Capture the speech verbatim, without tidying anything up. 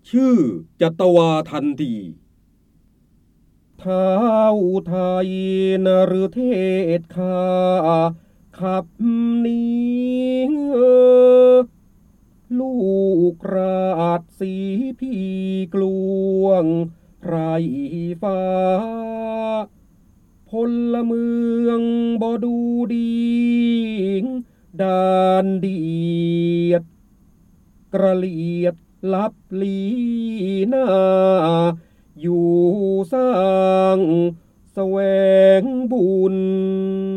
ชื่อจัตวาทันทีท้าวไทยนฤเทศคาขับนี้ลูกราชสีพีกลวงไรฟ้าพลเมืองบ่ดูดีดานเดียดกระเลียดลับลีหน้าอยู่สร้างแสวงบุญ